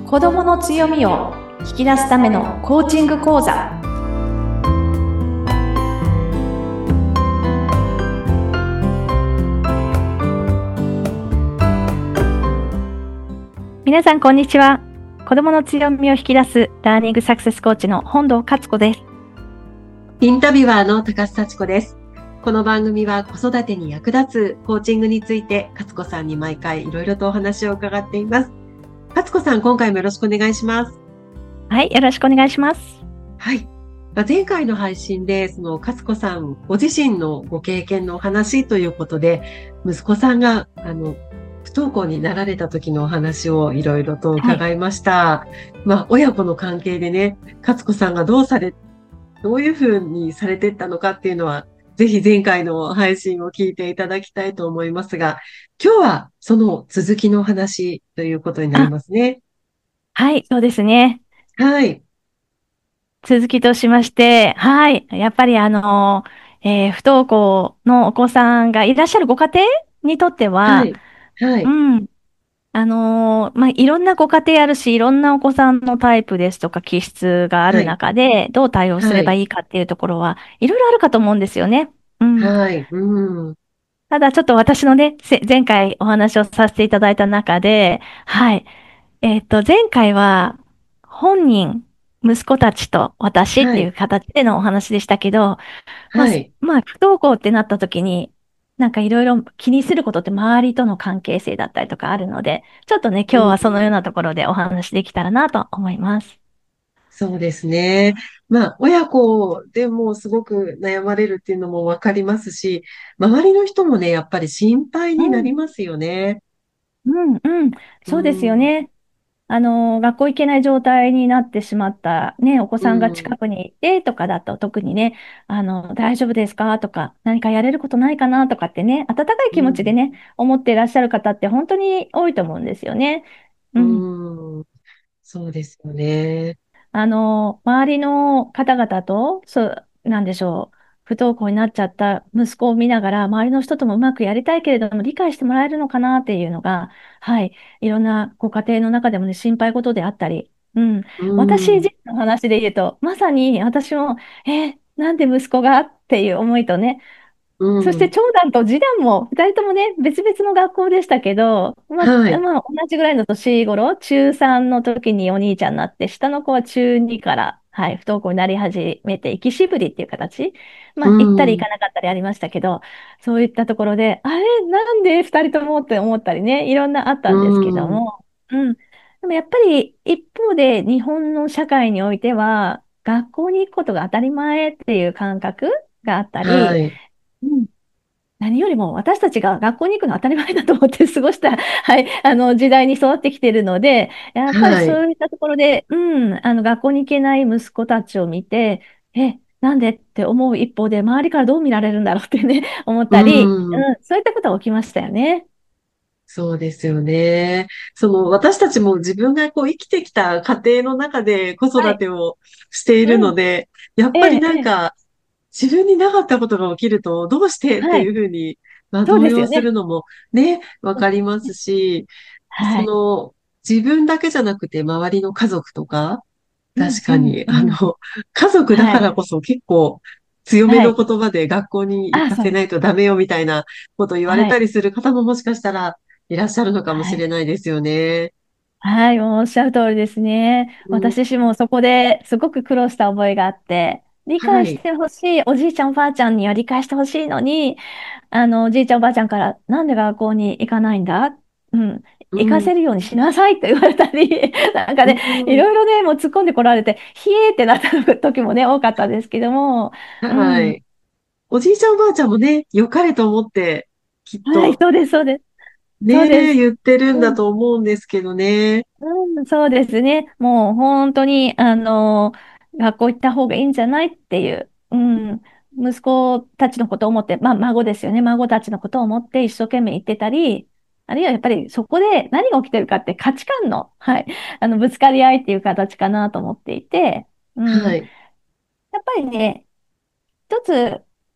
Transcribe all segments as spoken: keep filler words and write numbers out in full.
子どもの強みを引き出すためのコーチング講座。皆さんこんにちは。子どもの強みを引き出すラーニングサクセスコーチの本堂勝子です。 インタビュアーの高須幸子です。この番組は子育てに役立つコーチングについて勝子さんに毎回いろいろとお話を伺っています。勝子さん、今回もよろしくお願いします。 はい、よろしくお願いします。 はい。前回の配信で、その勝子さんご自身のご経験のお話ということで、息子さんがあの不登校になられた時のお話をいろいろと伺いました。はい、まあ親子の関係でね、勝子さんがどうされどういうふうにされていったのかっていうのは、ぜひ前回の配信を聞いていただきたいと思いますが、今日はその続きのお話ということになりますね。 はい、そうですね。 はい。 続きとしまして、はい、やっぱりあの、えー不登校のお子さんがいらっしゃるご家庭にとっては、 はい。はい。 うん、あのーまあ、いろんなご家庭あるし、いろんなお子さんのタイプですとか気質があるはい。 中で、どう対応すればはい。 いいかっていうところは、いろいろあるかと思うんですよね。うん。 はい。うん。 ただちょっと私のね、せ前回お話をさせていただいた中で、はい。えっと、前回は、本人、息子たちと私っていうはい。 形でのお話でしたけど、まあ、すはい。 まあ、不登校ってなった時に、なんかいろいろ気にすることって周りとの関係性だったりとかあるので、ちょっとね、今日はそのよううん。 なところでお話できたらなと思います。 そうですね。まあ、親子でもすごく悩まれるっていうのもわかりますし、周りの人もね、やっぱり心配になうん、 りますよね。 うん、うん。 うそうですよん。 ね。あの、学校行けない状態になってしまったね、お子うさんが近ん。 くにいてとかだと特にね、あの、大丈夫ですかとか、何かやれることないかなとかってね、温かい気持ちでうん。 ね、思っていらっしゃる方って本当に多いと思うんですよね。うん。 うん。そうですよね。 あの、周りの方々と、そう、なんでしょう。不登校になっちゃった息子を見ながら、周りの人ともうまくやりたいけれども、理解してもらえるのかなっていうのが、はい。いろんなご家庭の中でもね、心配事であったり、うん。 う私自ん。 身の話で言うと、まさに私も、えーなんで息子がっていう思いとね、 うそしてん。 長男と次男もふたりともね、別々の学校でしたけど、まあ、 はい。 まあ、同じぐらいの年頃、中さんの時にお兄ちゃんになって、下の子は中にから、はい、不登校になり始めて、行きしぶりっていう形。まうあ、行ったり行ん。 かなかったりありましたけど、そういったところで、あれ、なんでふたりともって思ったりね、いろんなあっうたんですけどん。 も、うん。でもやっぱり一方で日本の社会においては、学校に行くことが当たり前っていう感覚があったり、 はい。 うん何よりも私たちが学校に行くの当たり前だと思って過ごした、はい、あの時代に育ってきているので、やっぱりはい。 そういったところで、うん、あの学校に行けない息子たちを見て、え、なんでって思う一方で、周りからどう見られるんだろうってね、思っうたり、 ん。 うん、そういったことが起きましたよね。 そうですよね。その、私たちも自分がこう生きてきた家庭の中で子はい。 育てをしているうん。 ので、やっええ、 ぱりなんええ。 か、自分になかったことが起きると、どうしてってはい。 いうふうに、まあ、 そう動揺するですよね。 のもね、わそうかりまですね。 すし、そはい。 の、自分だけじゃなくて、周りの家族とか、 うん、うん、 確かに、 うん。 あの、家族だはい。 からこそ結構強めのはい。 言葉で学校に行あ、そうです。 かせないとダメよみたいなこと言われはい。 たりする方ももしかしたらいらっしゃるのかもはい。 しれないですよね。 はい、もうおっしゃる通りですね。 うん、 私自身もそこですごく苦労した覚えがあって、理はい。 解してほしい、おじいちゃんおばあちゃんには理解してほしいのに、あの、おじいちゃんおばあちゃんから、なんで学校に行かないんだうん、 うん、 行かせるようにしなさいと言われたり、なんかうね、いん、 ろいろね、もう突っ込んでこられて、ひえーってなった時もね、多かったですけども、うん。 はい。おじいちゃんおばあちゃんもね、良かれと思って、きっはい、 とそうです、そうです。そうね、 です。 言ってるんだうんと思うんですけどね。 うん、そうですね。もう本当に、あの、学校行った方がいいんじゃないっていう、うん、息子たちのことを思って、まあ孫ですよね。孫たちのことを思って一生懸命言ってたり、あるいはやっぱりそこで何が起きてるかって価値観の、はい、あの、ぶつかり合いっていう形かなと思っていて、うん、やっはい。 ぱりね、一つ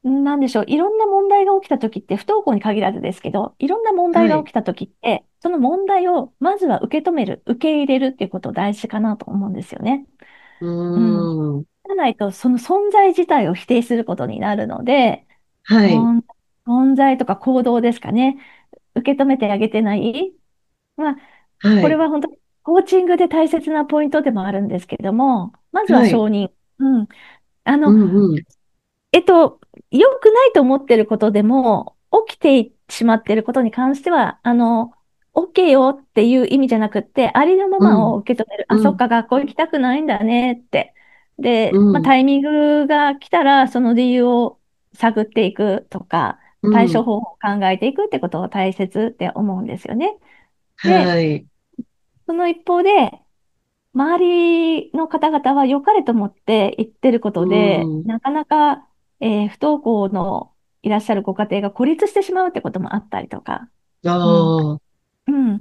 なんでしょう、いろんな問題が起きた時って、不登校に限らずですけど、いろんな問題はい。 が起きた時って、その問題をまずは受け止める、受け入れるっていうこと大事かなと思うんですよね。 ううん。 ーん。 じゃないと、その存在自体を否定することになるので、 はい。 存存在とか行動ですかね。受け止めてあげてない。まあ、 はい。 これは本当にコーチングで大切なポイントでもあるんですけれども、まずははい。 承認。うん。あの、 うんうん。 えっと、良くないと思ってることでも、起きてしまっていることに関しては、あの、OK よっていう意味じゃなくって、ありのまうん。 まを受け止める。あ、 うん。 そっか、学校行きたくないんだねって。で、まあ、 うん。 タイミングが来たら、その理由を探っていくとか、 うん。 対処法を考えていくってことが大切って思うんですよね。で、 はい。 その一方で、周りの方々は良かれと思って言ってるこうとで、 ん。 なかなか、えー不登校のいらっしゃるご家庭が孤立してしまうってこともあったりとか、 あうん、 あ。 うん、 うん。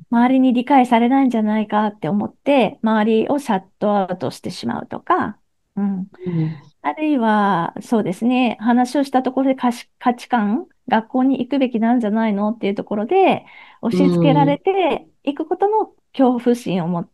周りに理解されないんじゃないかって思って、周りをシャットアウトしてしまうとか、うん、 うん。 あるいは、そうですね、話をしたところで価値、価値観、学校に行くべきなんじゃないのっていうところで、押うし付けられん。 ていくことの恐怖心を持って、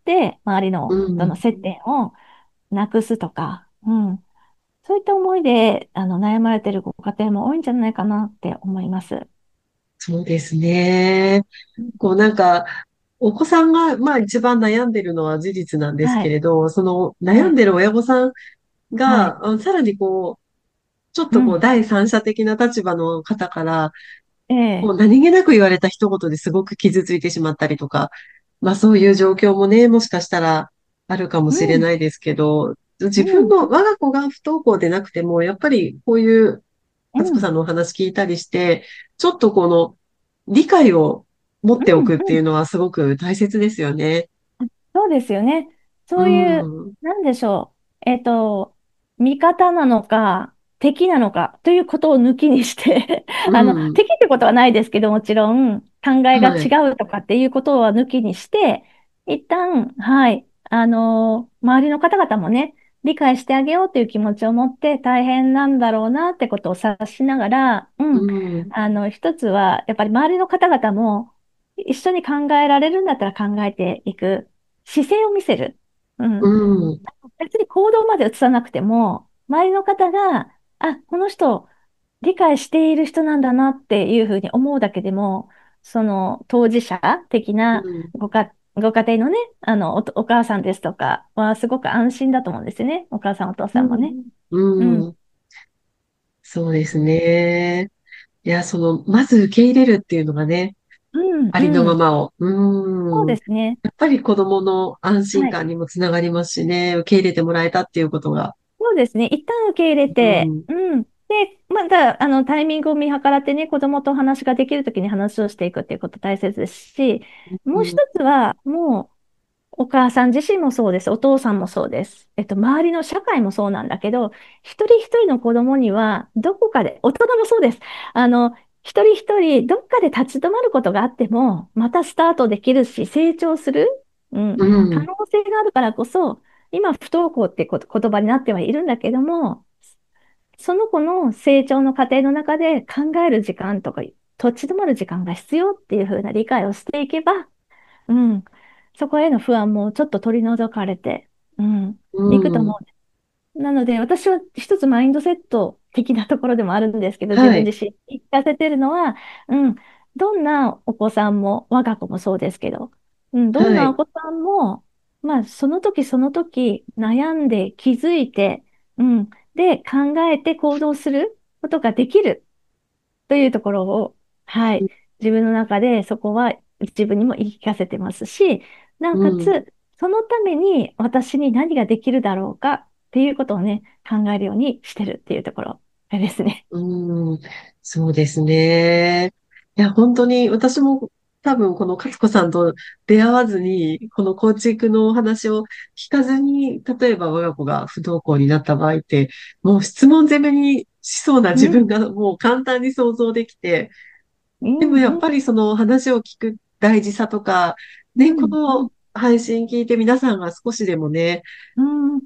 周りうのとのん。 接点をなくすとか、うん、そういった思いであの悩まれているご家庭も多いんじゃないかなって思います。 そうですね。 うん、 こうなんか、お子さんが、まあ一番悩んでるのは事実なんですはい、 けれど、そのはい、 悩んでる親御さんはい、 が、あさらにこう、ちょっとこううん、 第三者的な立場の方から、 ええ、 こう何気なく言われた一言ですごく傷ついてしまったりとか、まあそういう状況もね、もしかしたらあるかもしれうん、 ないですけど、自分うん、 の我が子が不登校でなくても、やっぱりこういううん、うん、 敦子さんのお話聞いたりして、ちょっとこの理解を持っておうん、 くっていうのはすごく大切ですよね。 そうですよね。 うそういう、 ん。 なんでしょう。えっと、味方なのか、敵なのかということを抜きにしてうあの、 ん。 敵ってことはないですけど、もちろん、考えがはい。 違うとかっていうことは抜きにして、一旦、はい、あの、周りの方々もね、理解してあげようという気持ちを持って大変なんだろうなってことを察しながら、ううん、 ん。 あの、一つは、やっぱり周りの方々も、一緒に考えられるんだったら考えていく。姿勢を見せる。ううん。 ん。 別に行動まで移さなくても、周りの方が、あ、この人、理解している人なんだなっていうふうに思うだけでも、その当事者的なうん。 ごか、ご家庭のね、あのお、お母さんですとかはすごく安心だと思うんですよね。お母さん、お父うさんもね。 ん。 うん。 うん。そうですね。いや、その、まず受け入れるっていうのがね、 うん、 ありのうん。 ままを。 そううん。 ですね。 やっぱり子供の安心はい。 感にもつながりますしね、受け入れてもらえたっていうことが。 そうですね。一旦受け入れて、 うん。 うん。で、また、あの、タイミングを見計らってね、子供とお話ができるときに話をしていくっていうこと大切ですし、もう一うん。 つは、もう、お母さん自身もそうです。お父さんもそうです。えっと、周りの社会もそうなんだけど、一人一人の子供には、どこかで、大人もそうです。あの、一人一人、どっかで立ち止まることがあっても、またスタートできるし、成長する、うん、 うん。 可能性があるからこそ、今、不登校ってこと言葉になってはいるんだけども、その子の成長の過程の中で考える時間とか、立ち止まる時間が必要っていう風な理解をしていけば、うん。そこへの不安もちょっと取り除かれて、うん。 ういくとん。 思う。なので、私は一つマインドセット的なところでもあるんですけど、自はい。 分自身に聞かせてるのは、うん。どんなお子さんも、我が子もそうですけど、うん。どんはい。 なお子さんも、まあ、その時その時悩んで気づいて、うん。で、考えて行動することができる。というところを、はい、自分の中でそこは自分にも言い聞かせてますし、なおうん。 かつ、そのために私に何ができるだろうかっていうことをね、考えるようにしてるっていうところですね。 うん。そうですね。いや、本当に私も多分この勝子さんと出会わずに、このコーチングのお話を聞かずに、例えば我が子が不登校になった場合って、もう質問攻めにしそうなうん、 自分がもう簡単に想像できて、 うん、 でもやっうん、 ぱりその話を聞く大事さとか、ね、こうん、うん、 の配信聞いて皆さんが少しでもね、 うん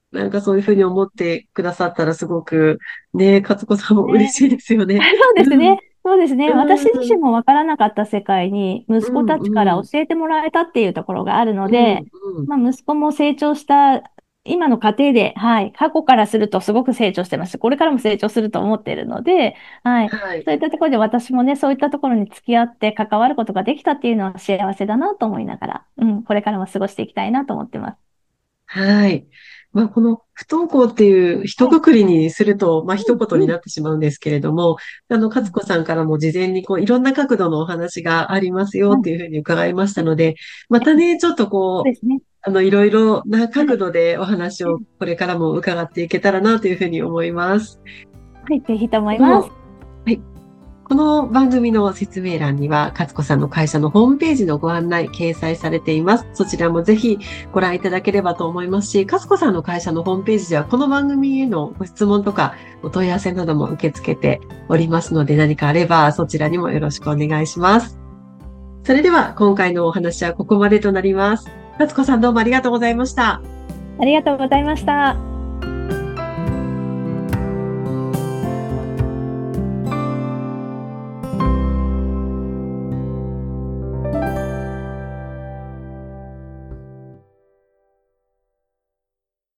なんかそういうふうに思ってくださったらすごく、ね、勝子さんも嬉ね。 しいですよね。 そうですうん、 ね。そうですね。私自うん、 身もわからなかった世界にう息子たちからん、うん、 教えてもらえたっていうところがあるのうん、 で、 うん。 まあ、息子も成長した今の過程で、はい、過去からするとすごく成長してますし、これからも成長すると思っているので、はい、 はい。 そういったところで私もね、そういったところに付き合って関わることができたっていうのは幸せだなと思いながら、うん、これからも過ごしていきたいなと思ってます。 はい。まあ、この不登校っていう一はい。 括りにすると、まあ、 うん、うん、 一言になってしまうんですけれども、あの、 うん。 勝子さんからも事前にこう、いろんな角度のお話がありますよはい。 っていうふうに伺いましたので、またね、ちょっとこう、 そうですね。 あの、いろいろなはい。 角度でお話をこれからも伺っていけたらなというふうに思います。 はい、ぜひと思います。 この、はい。この番組の説明欄には、勝子さんの会社のホームページのご案内掲載されています。そちらもぜひご覧いただければと思いますし、勝子さんの会社のホームページでは、この番組へのご質問とかお問い合わせなども受け付けておりますので、何かあればそちらにもよろしくお願いします。それでは今回のお話はここまでとなります。勝子さんどうもありがとうございました。 ありがとうございました。